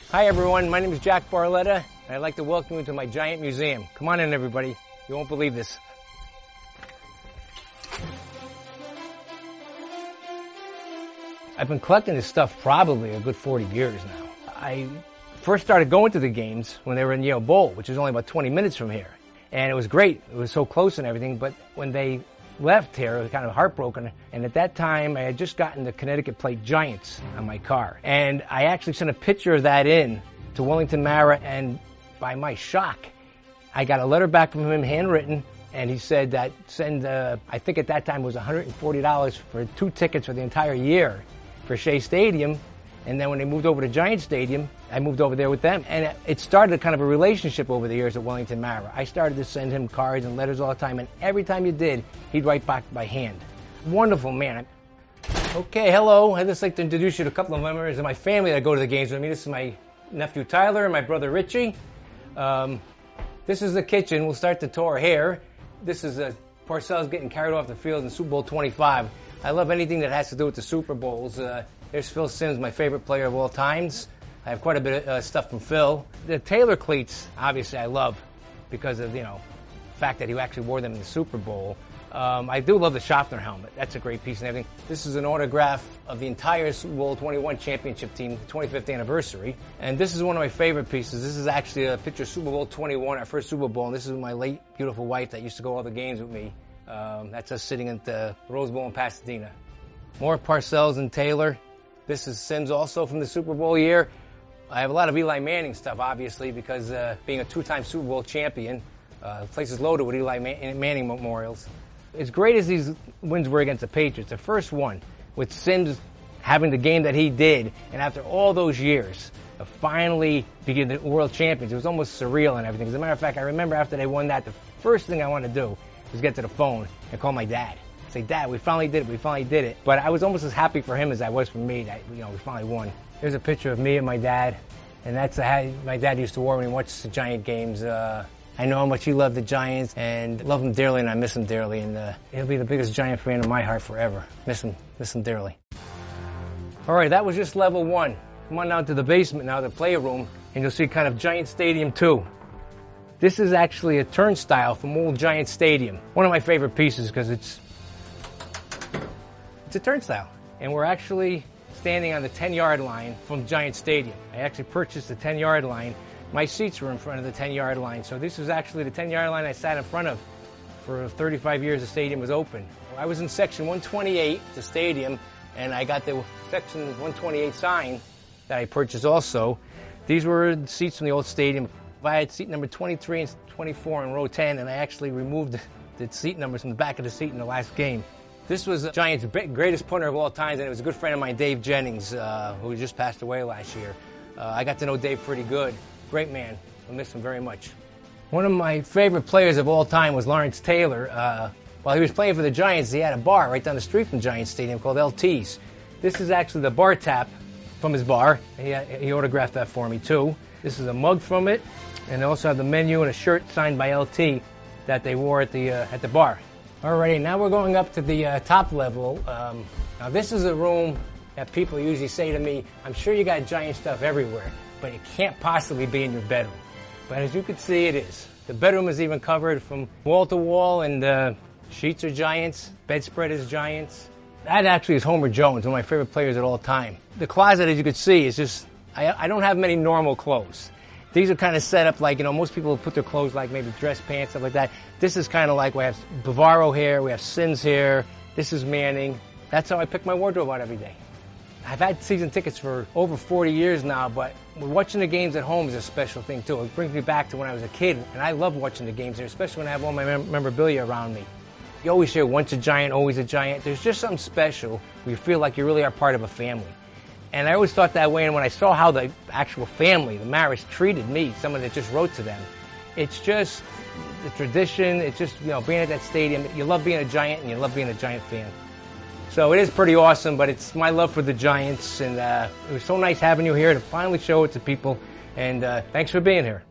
Hi everyone, my name is Jack Barletta, and I'd like to welcome you to my Giant Museum. Come on in everybody, you won't believe this. I've been collecting this stuff probably a good 40 years now. I first started going to the games when they were in Yale Bowl, which is only about 20 minutes from here. And it was great, it was so close and everything, but when they left here, I was kind of heartbroken, and at that time I had just gotten the Connecticut Plate Giants on my car. And I actually sent a picture of that in to Wellington Mara, and by my shock, I got a letter back from him, handwritten, and he said that I think at that time it was $140 for 2 tickets for the entire year for Shea Stadium. And then when they moved over to Giant Stadium, I moved over there with them. And it started a kind of a relationship over the years at Wellington Mara. I started to send him cards and letters all the time, and every time you did, he'd write back by hand. Wonderful man. Okay, hello. I'd just like to introduce you to a couple of members of my family that go to the games with me. This is my nephew Tyler and my brother Richie. This is the kitchen. We'll start the tour here. This is Parcells getting carried off the field in Super Bowl 25. I love anything that has to do with the Super Bowls. There's Phil Simms, my favorite player of all times. I have quite a bit of stuff from Phil. The Taylor cleats, obviously, I love because of, the fact that he actually wore them in the Super Bowl. I do love the Schaffner helmet. That's a great piece and everything. This is an autograph of the entire Super Bowl 21 championship team, 25th anniversary. And this is one of my favorite pieces. This is actually a picture of Super Bowl 21, our first Super Bowl. And this is my late, beautiful wife that used to go to all the games with me. That's us sitting at the Rose Bowl in Pasadena. More Parcells and Taylor. This is Simms also from the Super Bowl year. I have a lot of Eli Manning stuff, obviously, because being a 2-time Super Bowl champion, the place is loaded with Eli Manning memorials. As great as these wins were against the Patriots, the first one with Simms having the game that he did, and after all those years of finally being the world champions, it was almost surreal and everything. As a matter of fact, I remember after they won that, the first thing I wanted to do was get to the phone and call my dad. Say, Dad, we finally did it. But I was almost as happy for him as I was for me that, we finally won. Here's a picture of me and my dad, and that's how my dad used to wear when he watched the Giant games. I know how much he loved the Giants, and love him dearly, and I miss him dearly, and he'll be the biggest Giant fan in my heart forever. Miss him dearly. All right, that was just level 1. Come on down to the basement now, the playroom, and you'll see kind of Giant Stadium 2. This is actually a turnstile from old Giant Stadium. One of my favorite pieces because it's a turnstile. And we're actually standing on the 10-yard line from Giant Stadium. I actually purchased the 10-yard line. My seats were in front of the 10-yard line. So this is actually the 10-yard line I sat in front of for 35 years the stadium was open. I was in section 128, the stadium, and I got the section 128 sign that I purchased also. These were the seats from the old stadium. I had seat number 23 and 24 in row 10, and I actually removed the seat numbers from the back of the seat in the last game. This was the Giants' greatest punter of all times, and it was a good friend of mine, Dave Jennings, who just passed away last year. I got to know Dave pretty good. Great man. I miss him very much. One of my favorite players of all time was Lawrence Taylor. While he was playing for the Giants, he had a bar right down the street from Giant Stadium called LT's. This is actually the bar tap from his bar. He autographed that for me, too. This is a mug from it, and they also have the menu and a shirt signed by LT that they wore at the bar. Alrighty, now we're going up to the top level. Now this is a room that people usually say to me, I'm sure you got Giant stuff everywhere, but it can't possibly be in your bedroom. But as you can see, it is. The bedroom is even covered from wall to wall, and the sheets are Giants, bedspread is Giants. That actually is Homer Jones, one of my favorite players of all time. The closet, as you can see, is just, I don't have many normal clothes. These are kind of set up like, most people put their clothes like maybe dress pants, stuff like that. This is kind of like we have Bavaro here, we have Simms here, this is Manning. That's how I pick my wardrobe out every day. I've had season tickets for over 40 years now, but watching the games at home is a special thing too. It brings me back to when I was a kid, and I love watching the games there, especially when I have all my memorabilia around me. You always hear once a Giant, always a Giant. There's just something special where you feel like you really are part of a family. And I always thought that way, and when I saw how the actual family, the Maras, treated me, someone that just wrote to them, it's just the tradition, it's just, being at that stadium. You love being a Giant, and you love being a Giant fan. So it is pretty awesome, but it's my love for the Giants, and it was so nice having you here to finally show it to people, and thanks for being here.